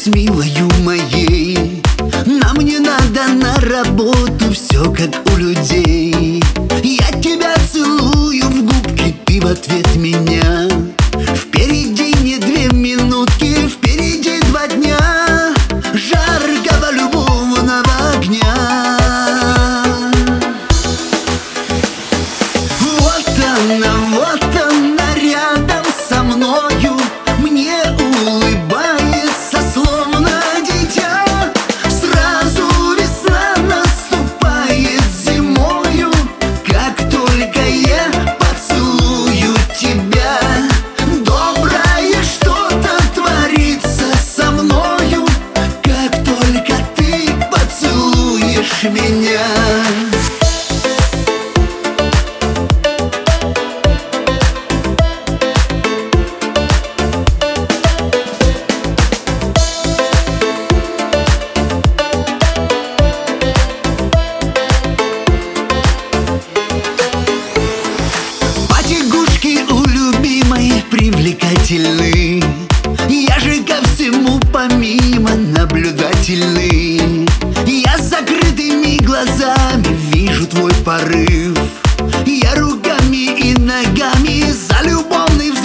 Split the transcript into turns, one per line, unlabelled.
милою моей. Нам не надо на работу, все как у людей. Я тебя целую в губки, ты в ответ меня. Впереди не 2 минутки, впереди 2 дня жаркого любовного огня. Вот она рядом со мною, мне улыбается, словно дитя. Сразу весна наступает зимою, как только я поцелую тебя. Доброе что-то творится со мною, как только ты поцелуешь меня. Привлекательный, я же ко всему помимо наблюдательный. Я с закрытыми глазами вижу твой порыв. Я руками и ногами за любовный